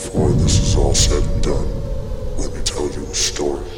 Before this is all said and done, let me tell you a story.